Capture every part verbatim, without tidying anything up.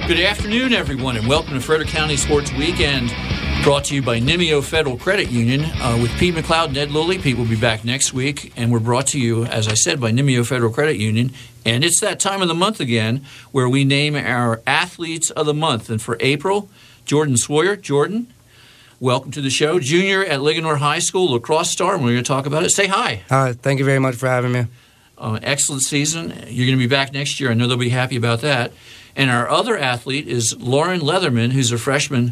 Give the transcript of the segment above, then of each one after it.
Good afternoon, everyone, and welcome to Frederick County Sports Weekend, brought to you by Nimio Federal Credit Union uh, with Pete McLeod and Ed Lilly. Pete will be back next week, and we're brought to you, as I said, by Nimio Federal Credit Union. And it's that time of the month again where we name our Athletes of the Month. And for April, Jordan Sawyer. Jordan, welcome to the show. Junior at Linganore High School, lacrosse star, and we're going to talk about it. Say hi. Hi, thank you very much for having me. Uh, excellent season. You're going to be back next year. I know they'll be happy about that. And our other athlete is Lauren Leatherman, who's a freshman,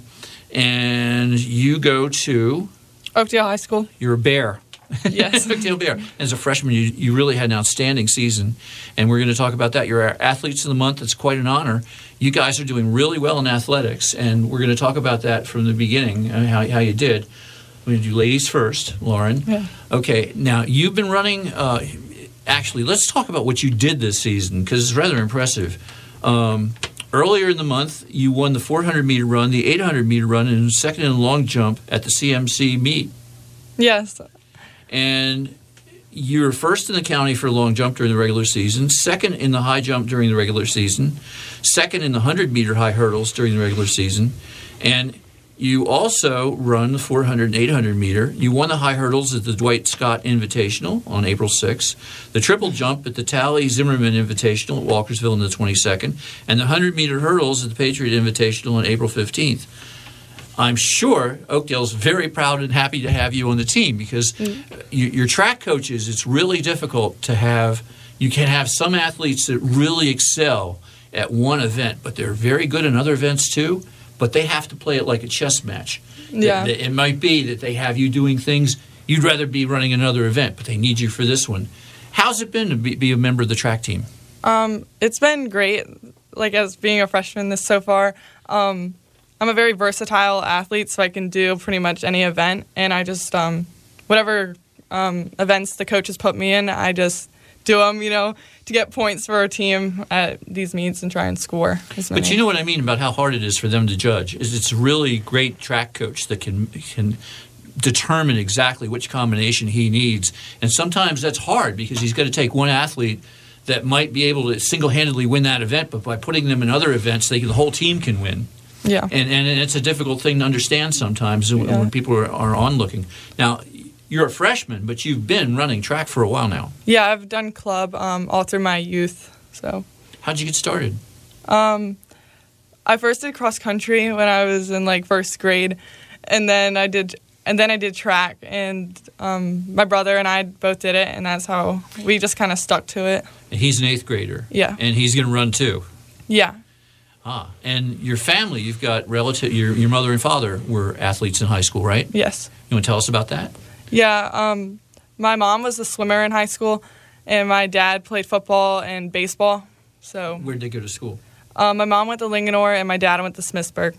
and you go to Oakdale High School. You're a Bear. Yes. Oakdale Bear. As a freshman, you, you really had an outstanding season, and we're going to talk about that. You're our Athletes of the Month. It's quite an honor. You guys are doing really well in athletics, and we're going to talk about that from the beginning, uh, how, how you did. We're going to do ladies first, Lauren. Yeah. Okay, now you've been running uh, – actually, let's talk about what you did this season because it's rather impressive. Um, earlier in the month, you won the four hundred meter run, the eight hundred meter run, and second in the long jump at the C M C meet. Yes. And you were first in the county for long jump during the regular season, second in the high jump during the regular season, second in the one hundred meter high hurdles during the regular season, and you also run the four hundred and eight hundred meter. You won the high hurdles at the Dwight Scott Invitational on April sixth, the triple jump at the Tally Zimmerman Invitational at Walkersville on the twenty-second, and the one hundred meter hurdles at the Patriot Invitational on April fifteenth. I'm sure Oakdale's very proud and happy to have you on the team because mm. you, your track coaches, it's really difficult to have, you can have some athletes that really excel at one event, but they're very good in other events too. But they have to play it like a chess match. Yeah. It, it might be that they have you doing things you'd rather be running another event, but they need you for this one. How's it been to be, be a member of the track team? Um, it's been great, like as being a freshman this so far. Um, I'm a very versatile athlete, so I can do pretty much any event. And I just, um, whatever um, events the coaches put me in, I just do them, you know, to get points for our team at these meets and try and score as many. But you know what I mean about how hard it is for them to judge. Is it's a really great track coach that can can determine exactly which combination he needs. And sometimes that's hard because he's got to take one athlete that might be able to single-handedly win that event, but by putting them in other events, they can, the whole team can win. Yeah. And, and it's a difficult thing to understand sometimes yeah. when people are, are onlooking. Now, you're a freshman, but you've been running track for a while now. Yeah, I've done club um, all through my youth. So, how'd you get started? Um, I first did cross country when I was in like first grade, and then I did, and then I did track. And um, my brother and I both did it, and that's how we just kind of stuck to it. And he's an eighth grader. Yeah. And he's going to run too. Yeah. Ah, and your family, you've got relative. Your your mother and father were athletes in high school, right? Yes. You want to tell us about that? Yeah, um, my mom was a swimmer in high school, and my dad played football and baseball. So where did they go to school? Um, my mom went to Linganore, and my dad went to Smithsburg.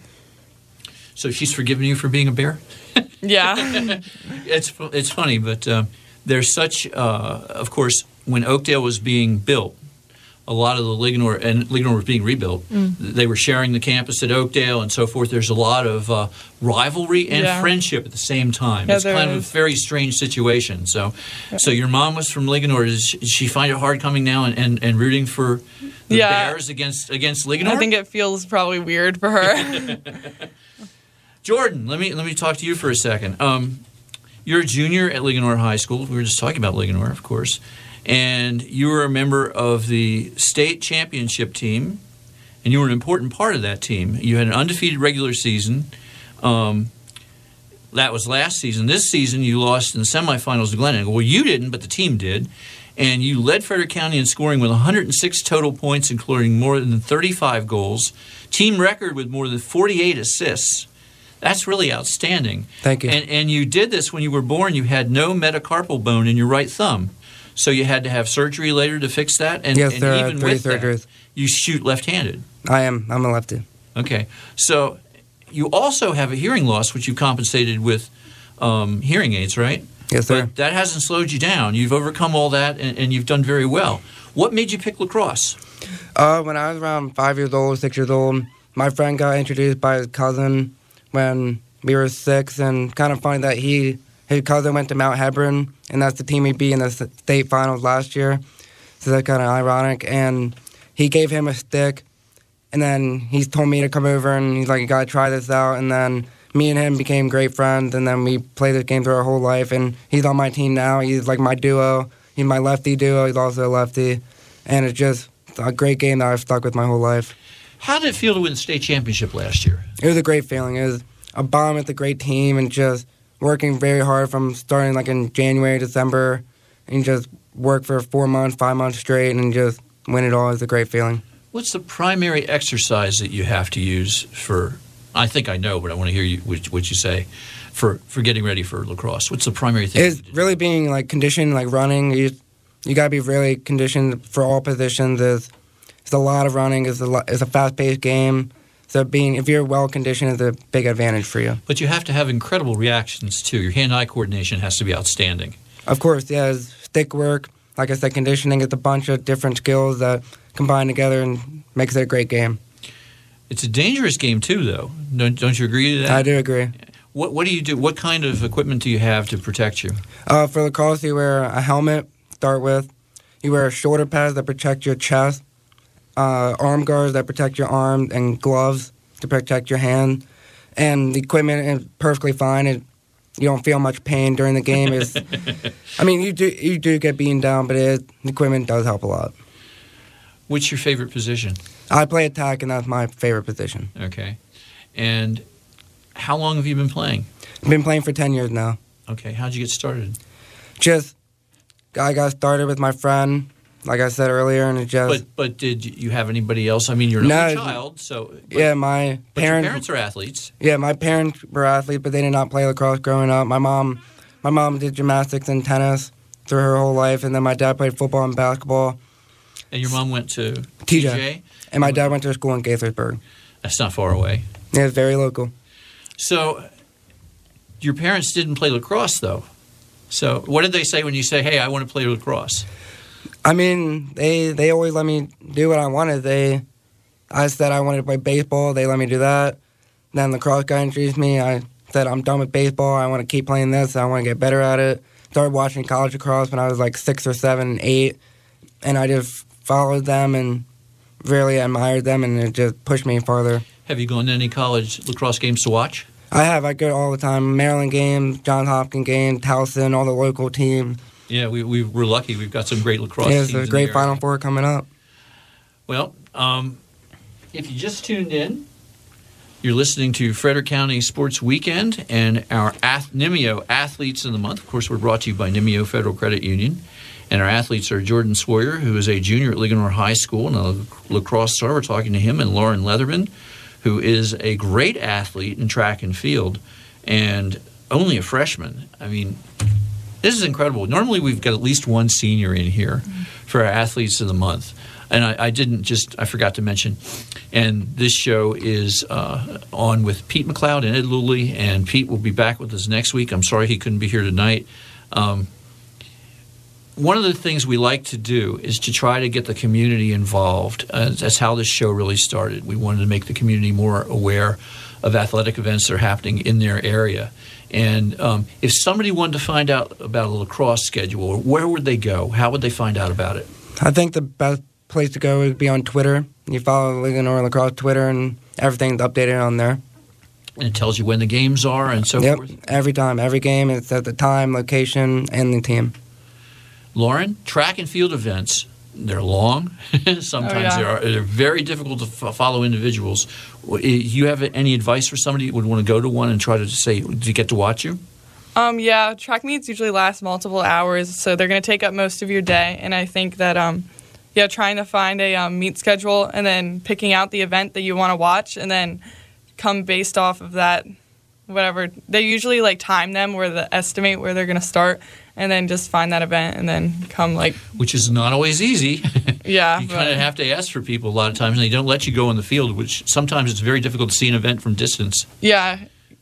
So she's forgiven you for being a Bear? Yeah. it's it's funny, but uh, there's such, uh, of course, when Oakdale was being built, a lot of the Linganore, and Linganore was being rebuilt, mm. they were sharing the campus at Oakdale and so forth. There's a lot of uh, rivalry and yeah. friendship at the same time. Yeah, it's kind is. of a very strange situation. So yeah. so your mom was from Linganore. Does she find it hard coming now and, and, and rooting for the yeah. Bears against against Linganore? I think it feels probably weird for her. Jordan, let me let me talk to you for a second. Um, you're a junior at Linganore High School. We were just talking about Linganore, of course. And you were a member of the state championship team, and you were an important part of that team. You had an undefeated regular season. Um, that was last season. This season, you lost in the semifinals to Glen Eagle. Well, you didn't, but the team did. And you led Frederick County in scoring with one hundred six total points, including more than thirty-five goals. Team record with more than forty-eight assists. That's really outstanding. Thank you. And, and you did this when you were born. You had no metacarpal bone in your right thumb. So you had to have surgery later to fix that? And, yes, and there even are three with surgeries. That, you shoot left-handed. I am. I'm a lefty. Okay. So you also have a hearing loss, which you compensated with um, hearing aids, right? Yes, sir. But that hasn't slowed you down. You've overcome all that, and, and you've done very well. What made you pick lacrosse? Uh, when I was around five years old, six years old, my friend got introduced by his cousin when we were six, and kind of funny that he his cousin went to Mount Hebron, and that's the team he beat in the state finals last year. So that's kind of ironic. And he gave him a stick, And then he's told me to come over, and he's like, you got to try this out. And then me and him became great friends, and then we played this game through our whole life. And he's on my team now. He's like my duo. He's my lefty duo. He's also a lefty. And it's just a great game that I've stuck with my whole life. How did it feel to win the state championship last year? It was a great feeling. It was a bond with a great team and just working very hard from starting like in January, December, and just work for four months, five months straight, and just win it all. Is a great feeling. What's the primary exercise that you have to use for, I think I know, but I want to hear you what, what you say, for, for getting ready for lacrosse? What's the primary thing? It's really being like conditioned, like running. You you got to be really conditioned for all positions. It's, it's a lot of running. It's a, lot, it's a fast-paced game. So being, if you're well conditioned, it's a big advantage for you. But you have to have incredible reactions too. Your hand-eye coordination has to be outstanding. Of course, yeah. It's stick work. Like I said, conditioning is a bunch of different skills that combine together and makes it a great game. It's a dangerous game too, though. Don't, don't you agree to that? I do agree. What What do you do? What kind of equipment do you have to protect you? Uh, for lacrosse, you wear a helmet. Start with. You wear shoulder pads that protect your chest. Uh, arm guards that protect your arm, and gloves to protect your hand. And the equipment is perfectly fine. It, you don't feel much pain during the game. It's, I mean, you do you do get beaten down, but it, the equipment does help a lot. What's your favorite position? I play attack, and that's my favorite position. Okay. And how long have you been playing? I've been playing for ten years now. Okay. How'd you get started? Just, I got started with my friend, like I said earlier, and it just... But but did you have anybody else? I mean, you're an No, only child, so... But, yeah, my but your parents... parents are athletes. Yeah, my parents were athletes, but they did not play lacrosse growing up. My mom, my mom did gymnastics and tennis through her whole life, and then my dad played football and basketball. And your mom went to T T J. J? And my dad went to school in Gaithersburg. That's not far away. Yeah, it's very local. So your parents didn't play lacrosse, though. So what did they say when you say, hey, I want to play lacrosse? I mean, they they always let me do what I wanted. They, I said I wanted to play baseball. They let me do that. Then lacrosse guy introduced me. I said I'm done with baseball. I want to keep playing this. I want to get better at it. Started watching college lacrosse when I was like six or seven, eight, and I just followed them and really admired them, and it just pushed me farther. Have you gone to any college lacrosse games to watch? I have. I go all the time. Maryland games, Johns Hopkins games, Towson, all the local teams. Yeah, we, we, we're lucky. We've got some great lacrosse Yeah, teams. it's a in great the Final area. Four coming up. Well, um, if you just tuned in, you're listening to Frederick County Sports Weekend and our Ath- Nimeo Athletes of the Month. Of course, we're brought to you by Nimeo Federal Credit Union. And our athletes are Jordan Sawyer, who is a junior at Ligonor High School and a lacrosse star. We're talking to him, and Lauren Leatherman, who is a great athlete in track and field and only a freshman. I mean, this is incredible. Normally, we've got at least one senior in here for our Athletes of the Month. And I, I didn't just, I forgot to mention, and this show is uh, on with Pete McLeod and Ed Luley, and Pete will be back with us next week. I'm sorry he couldn't be here tonight. Um, one of the things we like to do is to try to get the community involved. Uh, that's how this show really started. We wanted to make the community more aware of athletic events that are happening in their area. And um, if somebody wanted to find out about a lacrosse schedule, where would they go? How would they find out about it? I think the best place to go would be on Twitter. You follow Ligonor Lacrosse Twitter, and everything's updated on there. And it tells you when the games are and so Yep, forth? every time. Every game, it's at the time, location, and the team. Lauren, track and field events, they're long. Sometimes Oh, yeah. they are, they're very difficult to f- follow individuals. Do you have any advice for somebody who would want to go to one and try to say, do you get to watch you? Um, yeah, track meets usually last multiple hours, so they're going to take up most of your day. And I think that, um, yeah, trying to find a um, meet schedule and then picking out the event that you want to watch and then come based off of that, whatever. They usually, like, time them where they estimate where they're going to start and then just find that event and then come, like... Which is not always easy. Yeah. You but- kind of have to ask for people a lot of times, and they don't let you go in the field, which sometimes it's very difficult to see an event from distance. Yeah.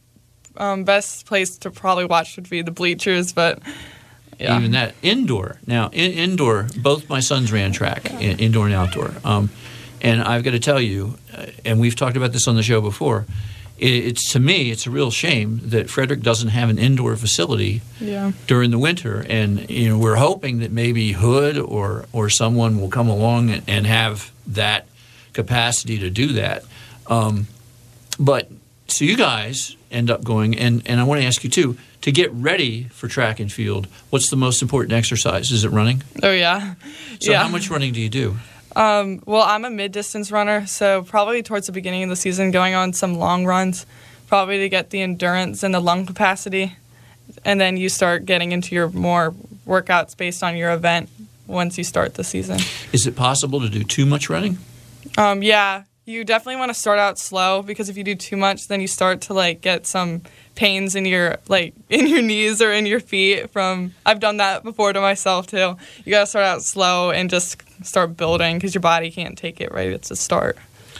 Um, best place to probably watch would be the bleachers, but... Yeah. Even that. Indoor. Now, in, indoor, both my sons ran track, in, indoor and outdoor. Um, and I've got to tell you, uh, and we've talked about this on the show before, it, it's to me, it's a real shame that Frederick doesn't have an indoor facility Yeah. during the winter. And you know, we're hoping that maybe Hood or, or someone will come along and, and have that capacity to do that. Um, but so you guys end up going, and, and I want to ask you too, to get ready for track and field, what's the most important exercise? Is it running? Oh, yeah. So yeah. how much running do you do? Um, well, I'm a mid-distance runner, so probably towards the beginning of the season, going on some long runs, probably to get the endurance and the lung capacity. And then you start getting into your more workouts based on your event once you start the season. Is it possible to do too much running? Um, yeah, you definitely want to start out slow, because if you do too much, then you start to like get some pains in your like in your knees or in your feet from I've done that before to myself too. You got to start out slow and just start building, because your body can't take it right at the start.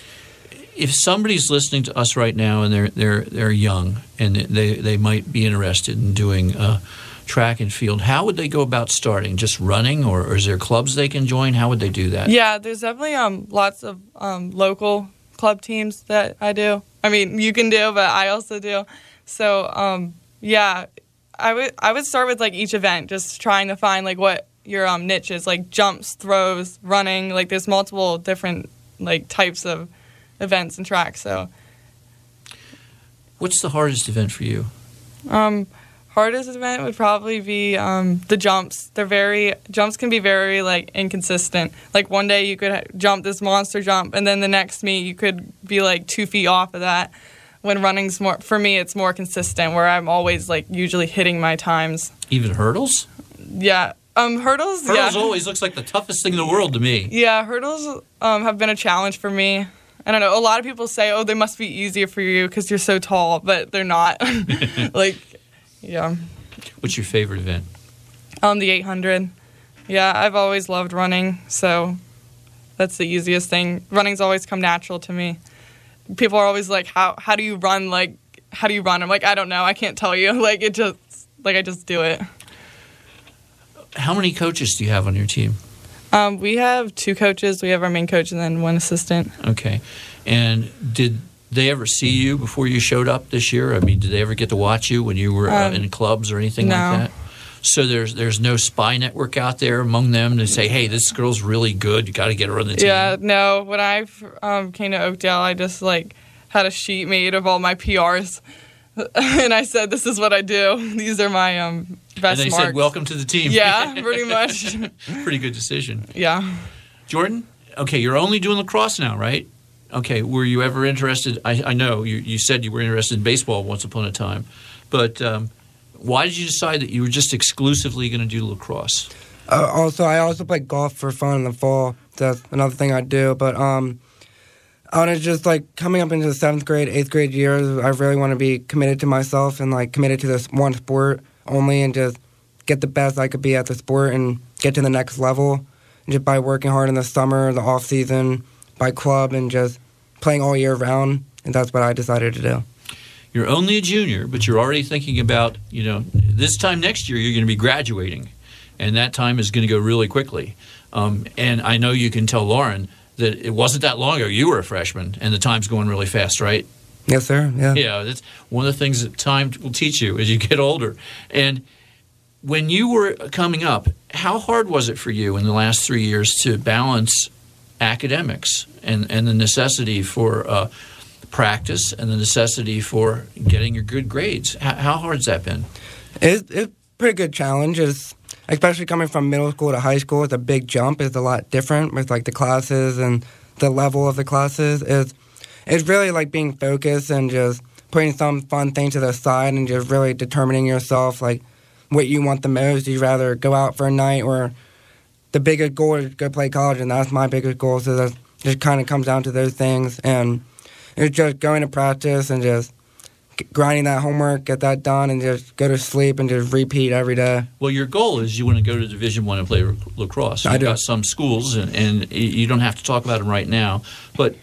If somebody's listening to us right now and they're they're they're young and they they might be interested in doing uh, track and field, how would they go about starting? Just running, or, or is there clubs they can join? How would they do that? Yeah, there's definitely um lots of um local club teams that I do. I mean, you can do, but I also do. So um yeah, I would I would start with like each event, just trying to find like what your um niche is, like jumps, throws, running. Like there's multiple different like types of events and tracks. So what's the hardest event for you? Um, hardest event would probably be um, the jumps. They're very jumps can be very like inconsistent. Like one day you could jump this monster jump, and then the next meet you could be like two feet off of that. When running's more for me, it's more consistent, where I'm always like usually hitting my times. Even hurdles? Yeah. Um, hurdles. Hurdles yeah. always looks like the toughest thing in the world to me. Yeah, hurdles um, have been a challenge for me. I don't know. A lot of people say, "Oh, they must be easier for you because you're so tall," but they're not. Like, yeah. What's your favorite event? Um, the eight hundred. Yeah, I've always loved running, so that's the easiest thing. Running's always come natural to me. People are always like, "How how do you run? Like, how do you run?" I'm like, "I don't know. I can't tell you." Like, it just like I just do it. How many coaches do you have on your team? Um, we have two coaches. We have our main coach and then one assistant. Okay. And did they ever see you before you showed up this year? I mean, did they ever get to watch you when you were uh, Um, in clubs or anything no. like that? So there's there's no spy network out there among them to say, hey, this girl's really good. You got to get her on the team. Yeah, no. When I um, came to Oakdale, I just like had a sheet made of all my P Rs, and I said, "This is what I do. These are my um, best And they marks." said, welcome to the team. Yeah, pretty much. Pretty good decision. Yeah. Jordan, okay, you're only doing lacrosse now, right? Okay, were you ever interested? I, I know you, you said you were interested in baseball once upon a time, but um, why did you decide that you were just exclusively going to do lacrosse? Uh, also, I also play golf for fun in the fall. That's another thing I do. But um, I want to just like coming up into the seventh grade, eighth grade years. I really want to be committed to myself and like committed to this one sport only, and just get the best I could be at the sport and get to the next level. And just by working hard in the summer, the off season, by club, and just playing all year round. And that's what I decided to do. You're only a junior, but you're already thinking about, you know, this time next year you're going to be graduating, and that time is going to go really quickly. Um, and I know you can tell Lauren that it wasn't that long ago you were a freshman, and the time's going really fast, right? Yes, sir. Yeah. Yeah, that's one of the things that time will teach you as you get older. And when you were coming up, how hard was it for you in the last three years to balance academics and, and the necessity for uh, practice and the necessity for getting your good grades? How, how hard has that been? It's, it's a pretty good challenge. It's, especially coming from middle school to high school, it's a big jump. It's a lot different with like the classes and the level of the classes. It's, it's really like being focused and just putting some fun thing to the side and just really determining yourself like what you want the most. You'd rather go out for a night, or the biggest goal is go play college, and that's my biggest goal. So that just kind of comes down to those things, and it's just going to practice and just grinding that homework, get that done, and just go to sleep and just repeat every day. Well, your goal is you want to go to Division One and play lacrosse. You've I do. got some schools, and, and you don't have to talk about them right now, but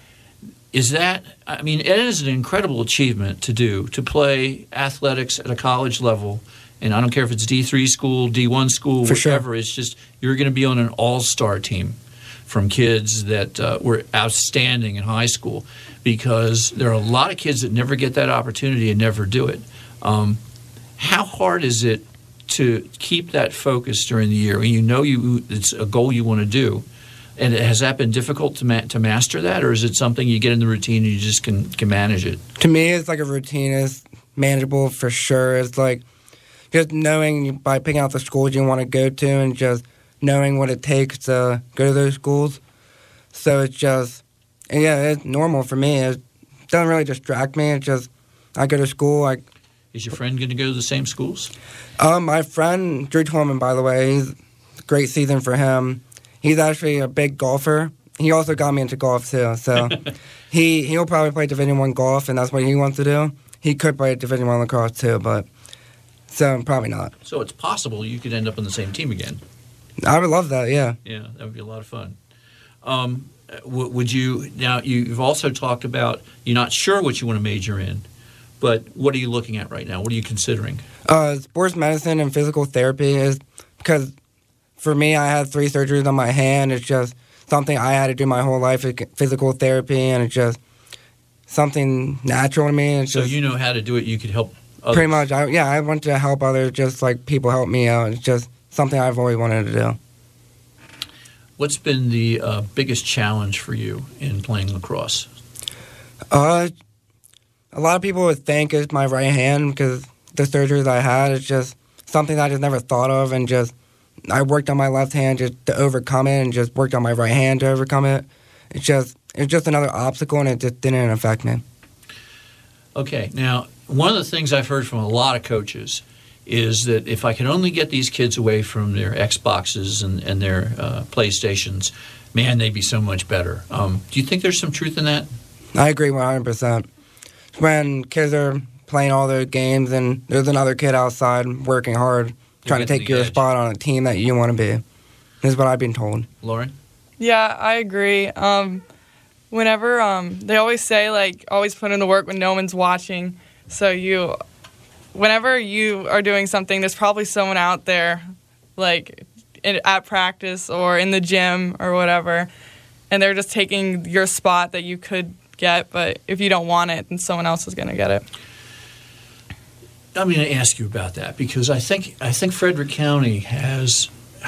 is that, I mean, it is an incredible achievement to do, to play athletics at a college level. And I don't care if it's D three school, D one school, For sure. whatever. It's just you're going to be on an all-star team from kids that uh, were outstanding in high school, because there are a lot of kids that never get that opportunity and never do it. Um, how hard is it to keep that focus during the year when you know you it's a goal you want to do? And has that been difficult to ma- to master that, or is it something you get in the routine and you just can, can manage it? To me, it's like a routine. It's manageable for sure. It's like just knowing by picking out the schools you want to go to and just knowing what it takes to go to those schools. So it's just, yeah, it's normal for me. It doesn't really distract me. It's just, I go to school. I Is your friend going to go to the same schools? Um, my friend, Drew Tolman, by the way, he's a great season for him. He's actually a big golfer. He also got me into golf, too. So he, he'll probably play Division One golf, and that's what he wants to do. He could play Division One lacrosse, too, but so probably not. So it's possible you could end up on the same team again. I would love that, yeah. Yeah, that would be a lot of fun. Um, w- would you now? You've also talked about you're not sure what you want to major in, but what are you looking at right now? What are you considering? Uh, sports medicine and physical therapy is because for me, I had three surgeries on my hand. It's just something I had to do my whole life, physical therapy, and it's just something natural to me. It's So just, you know how to do it. You could help others. pretty much, I, yeah, I want to help others just like people help me out. It's just something I've always wanted to do. What's been the uh, biggest challenge for you in playing lacrosse? Uh, a lot of people would think it's my right hand because the surgeries I had, it's just something I just never thought of, and just I worked on my left hand just to overcome it, and just worked on my right hand to overcome it. It's just it's just another obstacle, and it just didn't affect me. Okay, now one of the things I've heard from a lot of coaches is that if I can only get these kids away from their Xboxes and, and their uh, PlayStations, man, they'd be so much better. Um, do you think there's some truth in that? I agree one hundred percent. When kids are playing all their games and there's another kid outside working hard, trying to getting take the your edge. spot on a team that you want to be. This is what I've been told. Lauren? Yeah, I agree. Um, whenever um, they always say like always put in the work when no one's watching. So you, whenever you are doing something, there's probably someone out there, like in, at practice or in the gym or whatever, and they're just taking your spot that you could get. But if you don't want it, then someone else is going to get it. I'm going to ask you about that because I think I think Frederick County has,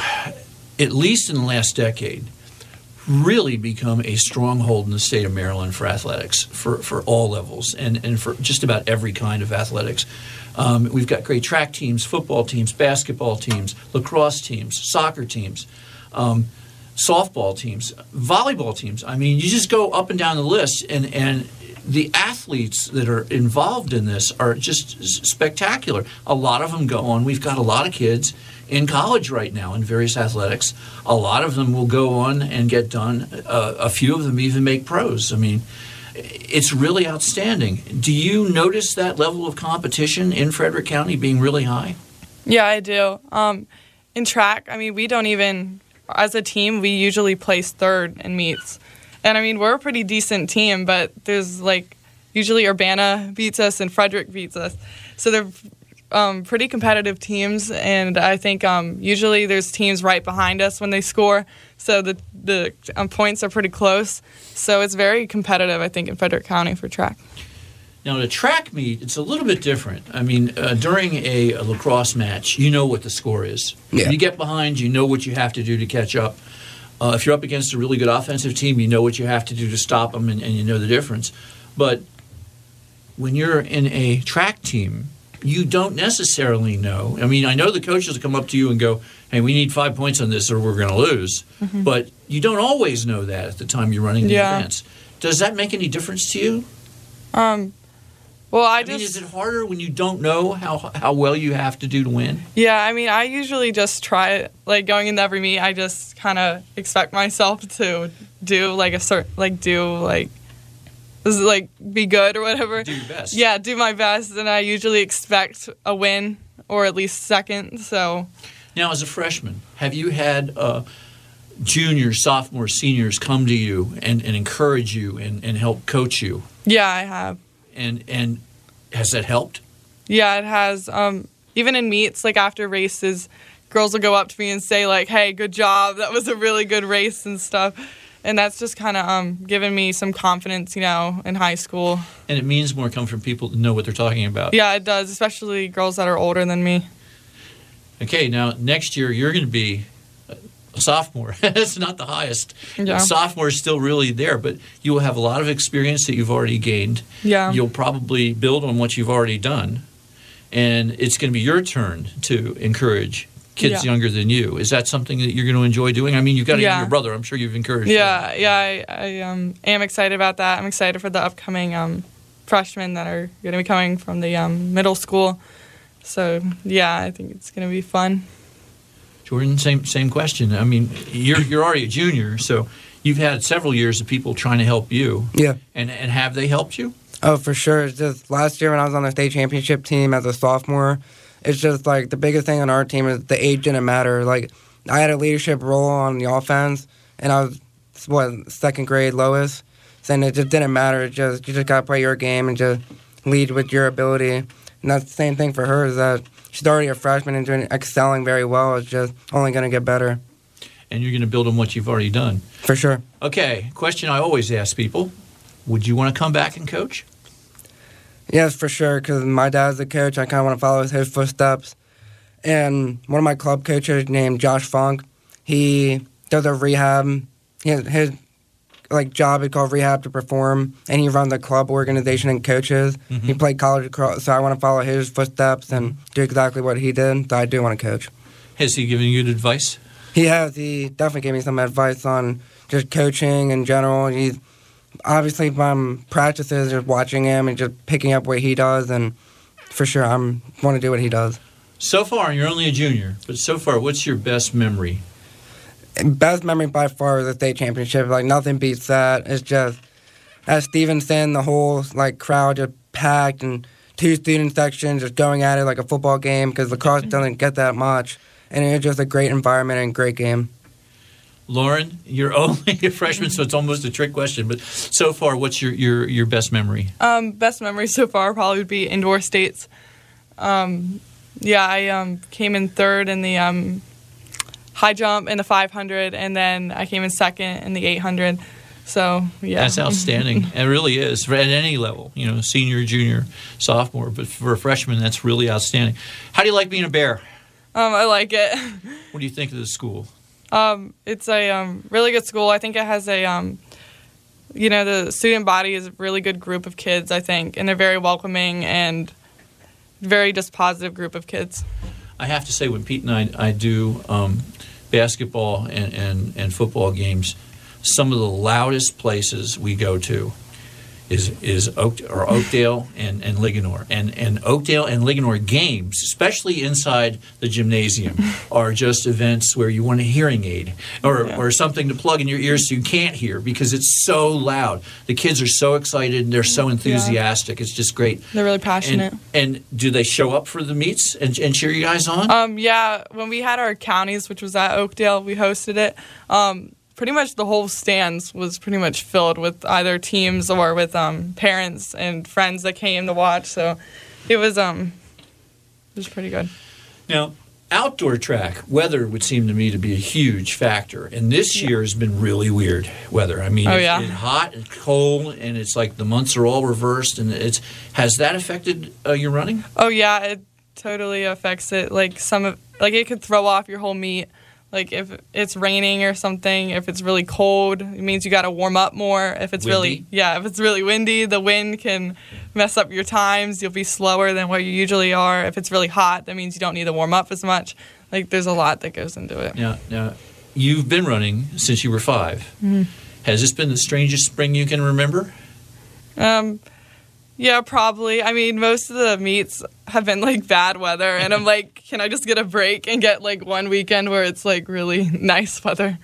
at least in the last decade, really become a stronghold in the state of Maryland for athletics, for, for all levels, and, and for just about every kind of athletics. Um, we've got great track teams, football teams, basketball teams, lacrosse teams, soccer teams, um, softball teams, volleyball teams. I mean, you just go up and down the list, and, and the athletes that are involved in this are just s- spectacular. A lot of them go on. We've got a lot of kids in college right now in various athletics. A lot of them will go on and get done. Uh, a few of them even make pros. I mean, it's really outstanding. Do you notice that level of competition in Frederick County being really high? Yeah, I do. Um, in track, I mean, we don't even, as a team, we usually place third in meets. And I mean, we're a pretty decent team, but there's like, usually Urbana beats us and Frederick beats us. So they're um, pretty competitive teams, and I think um, usually there's teams right behind us when they score. So the, the um, points are pretty close. So it's very competitive, I think, in Frederick County for track. Now, the track meet, it's a little bit different. I mean, uh, during a, a lacrosse match, you know what the score is. Yeah. You get behind, you know what you have to do to catch up. Uh, if you're up against a really good offensive team, you know what you have to do to stop them, and, and you know the difference. But when you're in a track team, you don't necessarily know. I mean, I know the coaches will come up to you and go, hey, we need five points on this or we're going to lose. Mm-hmm. But you don't always know that at the time you're running the Yeah. events. Does that make any difference to you? Um, well, I, I just... mean, is it harder when you don't know how how well you have to do to win? Yeah, I mean, I usually just try it. Like going into every meet, I just kind of expect myself to do like a certain, like do like, this is like be good or whatever. Do your best. Yeah, do my best, and I usually expect a win or at least second. So. Now, as a freshman, have you had uh, juniors, sophomores, seniors come to you and, and encourage you and, and help coach you? Yeah, I have. And and has that helped? Yeah, it has. Um, even in meets, like after races, girls will go up to me and say like, "Hey, good job. That was a really good race," and stuff. And that's just kind of um, given me some confidence, you know, in high school. And it means more coming from people that know what they're talking about. Yeah, it does, especially girls that are older than me. Okay, now next year you're going to be a sophomore. It's not the highest. Yeah. Sophomore is still really there, but you will have a lot of experience that you've already gained. Yeah. You'll probably build on what you've already done, and it's going to be your turn to encourage kids Yeah. younger than you. Is that something that you're going to enjoy doing? I mean, you've got a Yeah. younger brother. I'm sure you've encouraged him. Yeah, yeah, I, I um, am excited about that. I'm excited for the upcoming um, freshmen that are going to be coming from the um, middle school. So, yeah, I think it's going to be fun. Jordan, same same question. I mean, you're you're already a junior, so you've had several years of people trying to help you. Yeah. And and have they helped you? Oh, for sure. It's just last year when I was on the state championship team as a sophomore, it's just like the biggest thing on our team is the age didn't matter. Like, I had a leadership role on the offense, and I was, what, second grade lowest. And it just didn't matter. It just You just got to play your game and just lead with your ability. And that's the same thing for her, is that she's already a freshman and doing excelling very well. It's just only going to get better. And you're going to build on what you've already done. For sure. Okay, question I always ask people. Would you want to come back and coach? Yes, for sure, because my dad's a coach. I kind of want to follow his footsteps. And one of my club coaches named Josh Funk, he does a rehab. His, his like job is called Rehab to Perform, and he runs a club organization and coaches. Mm-hmm. He played college across, so I want to follow his footsteps and do exactly what he did. So I do want to coach. Has he given you good advice? He has. He definitely gave me some advice on just coaching in general. He's obviously from practices, just watching him and just picking up what he does, and for sure, I'm want to do what he does. So far, you're only a junior, but so far, what's your best memory? Best memory by far is the state championship. Like, nothing beats that. It's just at Stevenson, the whole like crowd just packed, and two student sections just going at it like a football game, because lacrosse doesn't get that much, and it was just a great environment and great game. Lauren, you're only a freshman, so it's almost a trick question. But so far, what's your, your, your best memory? Um, best memory so far probably would be indoor states. Um, yeah, I um, came in third in the um, high jump in the five hundred, and then I came in second in the eight hundred. So, yeah. That's outstanding. It really is, at any level, you know, senior, junior, sophomore. But for a freshman, that's really outstanding. How do you like being a Bear? Um, I like it. What do you think of the school? Um, it's a um, really good school. I think it has a, um, you know, the student body is a really good group of kids, I think, and they're very welcoming and very just positive group of kids. I have to say, when Pete and I, I do um, basketball and, and, and football games, some of the loudest places we go to is is Oak, or Oakdale and, and Ligonor. And, and Oakdale and Ligonor games, especially inside the gymnasium, are just events where you want a hearing aid or, Yeah. or something to plug in your ears so you can't hear, because it's so loud. The kids are so excited and they're so enthusiastic. It's just great. They're really passionate. And, and do they show up for the meets and, and cheer you guys on? Um, yeah, when we had our counties, which was at Oakdale, we hosted it. Um, pretty much the whole stands was pretty much filled with either teams or with um, parents and friends that came to watch. So it was um, it was pretty good. Now, outdoor track, weather would seem to me to be a huge factor. And this year has been really weird weather. I mean, Oh, it's, yeah. it's hot and cold, and it's like the months are all reversed. And it's has that affected uh, your running? Oh yeah, it totally affects it. Like some of like it could throw off your whole meet. Like if it's raining or something, if it's really cold, it means you got to warm up more. If it's Windy? really yeah, if it's really windy, the wind can mess up your times. You'll be slower than what you usually are. If it's really hot, that means you don't need to warm up as much. Like there's a lot that goes into it. Now, now you've been running since you were five. Mm-hmm. Has this been the strangest spring you can remember? Um, yeah, probably. I mean, most of the meets have been like bad weather, and I'm like, can I just get a break and get like one weekend where it's like really nice weather?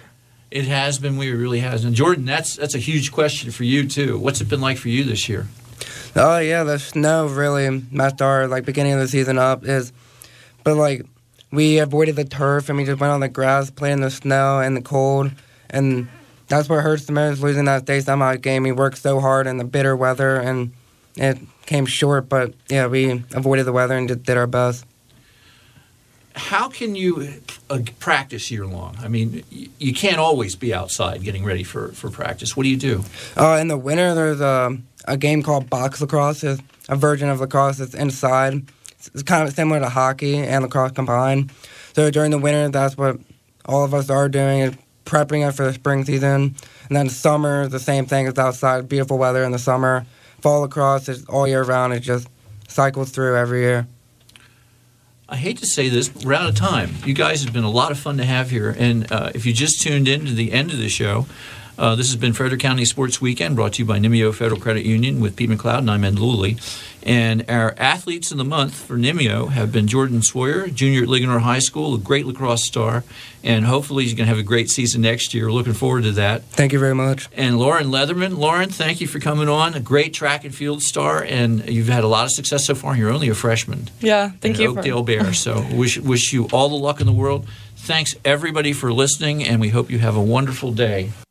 It has been weird, it really has. And Jordan, that's that's a huge question for you too. What's it been like for you this year? Oh yeah, the snow really messed our like beginning of the season up. Is, but like we avoided the turf and we just went on the grass, played in the snow and the cold, and that's what hurts the most, losing that state semi game. We worked so hard in the bitter weather and it came short, but yeah, we avoided the weather and just did our best. How can you uh, practice year long? I mean, y- you can't always be outside getting ready for, for practice. What do you do? Uh, in the winter, there's a, a game called box lacrosse. It's a version of lacrosse that's inside. It's kind of similar to hockey and lacrosse combined. So during the winter, that's what all of us are doing it, prepping us for the spring season. And then summer, the same thing. It's outside, beautiful weather in the summer. Fall lacrosse is all year round. It just cycles through every year. I hate to say this, but we're out of time. You guys have been a lot of fun to have here. And uh, if you just tuned in to the end of the show, uh, this has been Frederick County Sports Weekend, brought to you by Nimio Federal Credit Union with Pete McLeod, and I'm Ed Luley. And our athletes of the month for Nimio have been Jordan Sawyer, junior at Ligonor High School, a great lacrosse star, and hopefully he's going to have a great season next year. Looking forward to that. Thank you very much. And Lauren Leatherman. Lauren, thank you for coming on, a great track and field star, and you've had a lot of success so far. You're only a freshman. Yeah, thank at you. Oakdale for- Bear. So wish wish you all the luck in the world. Thanks everybody for listening, and we hope you have a wonderful day.